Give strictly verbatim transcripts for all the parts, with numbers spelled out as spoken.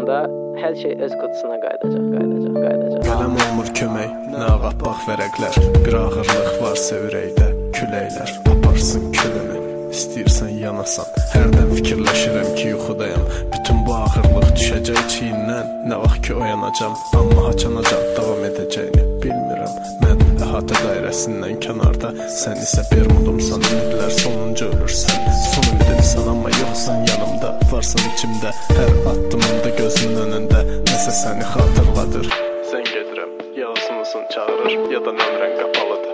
olanda hər şey öz qutusuna qayıdacaq, qayıdacaq, qayıdacaq. Qələm olmur kömək, nə ağappaq vərəqlər. Bir ağırlıq varsa ürəkdə, küləklər aparsın külünü. İstəyirsən yanasan, hərdən fikirləşirəm ki, yuxudayam. Bütün bu ağırlıq düşəcək çiynindən, nə vaxt ki oyanacam. Amma haçanacaq davam edəcəyini bilmirəm. Mən əhatə dairəsindən kənarda, sən isə bermudumsan, ümidlər sonunca ölürsən. Son ümidimsən, amma yoxsan yanımda, varsan içimdə. Hər addımımda gözümün önündə, nəsə səni xatırladır. Sən gedirəm, ya uzunuzun çağırır, ya da nömrən qapalıdır.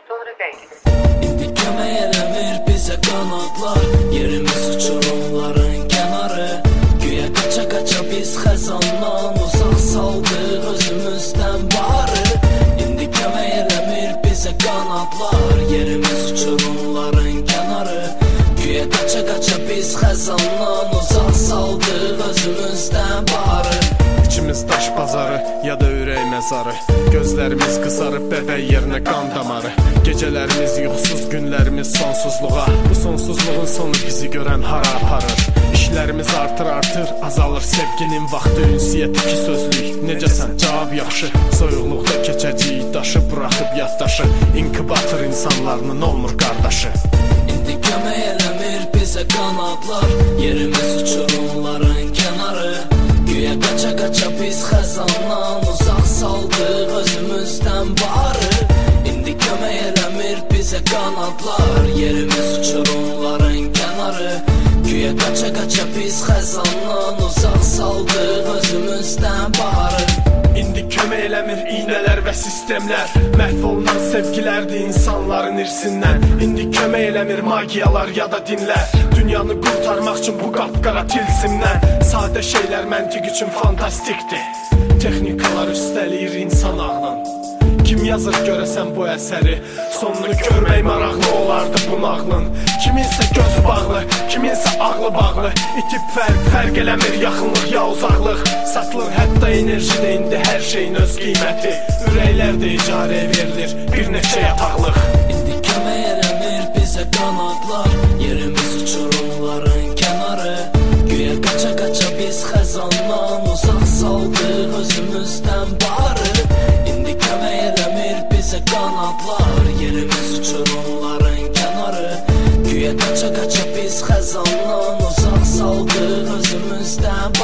İndi kömək eləmir bizə qanadlar, yerimiz uçurumların kənarı. Güya qaça-qaça biz xəzandan uzaq saldıq özümüzdən barı. İndi kömək eləmir bizə qanadlar, yerimiz uçurumların kənarı. Güya qaça-qaça biz xəzandan uzaq saldıq özümüzdən barı. İçimiz daş bazarı, ya da ürək məzarı. Gözlərimiz qızarıb bəbəy yerinə qan damarı. Gecələrimiz yuxusuz, günlərimiz sonsuzluğa. Bu sonsuzluğun sonu bizi görən hara aparır. İşlərimiz artır artır, azalır sevginin vaxtı. Ünsiyyət iki sözlük, necəsən cavab yaxşı. Soyuqluqda keçəcəyik daşı, buraxıb yaddaşı. İnkubator insanlarının olmur qardaşı. İndi kömək eləmir bizə qanadlar, yerimiz uçurumların kənarı. Güya qaça-qaça biz xəzandan uzaq saldıq özümüzdən barı. İndi kömək eləmir bizə qanadlar, yerimiz uçurumların kənarı. Güya qaça-qaça biz xəzandan uzaq saldıq özümüzdən barı. İndi kömək eləmir iynələr və sistemlər. Məhv olunan sevgilərdir insanların irsindən. İndi kömək eləmir magiyalar ya da dinlər. Dünyanı qurtarmaq üçün bu qapqara tilsimdən. Sadə şeylər məntiq üçün fantastikdir. Texnikalar üstəliyir insan ağlın. Kim yazır görəsən bu əsəri? Sonunu görmək maraqlı olardı bu nağlın. Kiminsə gözü bağlı, kiminsə ağlı bağlı. İtib fərq, fərq eləmir yaxınlıq ya uzaqlıq. Satılır hətta enerjidə indi hər şeyin öz qiyməti. Ürəklər də icarəyə verilir bir neçə yataqlıq. İndi kömək eləmir bizə qanadlar, yerimiz uçurumların kənarı. Güya qaça-qaça biz xəzandan uzaq saldıq özümüzdən barı. İndi kömək eləmir bizə qanadlar, yerimiz uçurumların kənarı. Güya qaça-qaça biz xəzandan uzaq saldıq özümüzdən